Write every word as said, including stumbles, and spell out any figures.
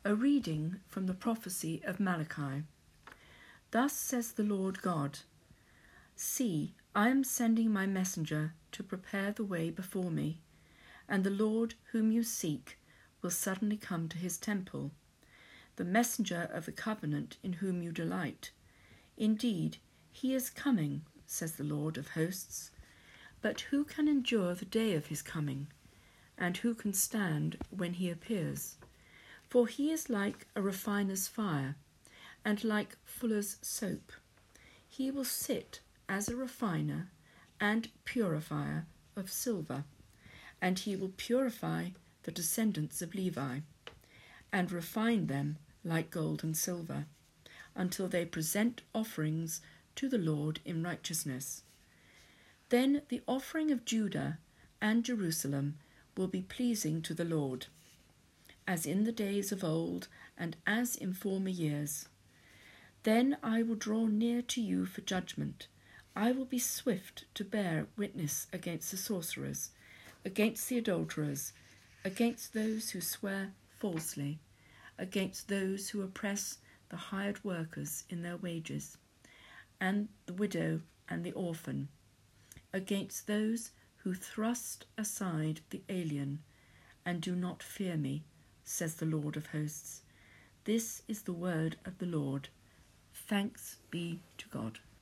A reading from the prophecy of Malachi. Thus says the Lord God, See, I am sending my messenger to prepare the way before me, and the Lord whom you seek will suddenly come to his temple, the messenger of the covenant in whom you delight. Indeed, he is coming, says the Lord of hosts. But who can endure the day of his coming? And who can stand when he appears? For he is like a refiner's fire, and like fuller's soap. He will sit as a refiner and purifier of silver, and he will purify the descendants of Levi, and refine them like gold and silver, until they present offerings to the Lord in righteousness. Then the offering of Judah and Jerusalem will be pleasing to the Lord, as in the days of old and as in former years. Then I will draw near to you for judgment. I will be swift to bear witness against the sorcerers, against the adulterers, against those who swear falsely, against those who oppress the hired workers in their wages, and the widow and the orphan, against those who thrust aside the alien and do not fear me, says the Lord of hosts. This is the word of the Lord. Thanks be to God.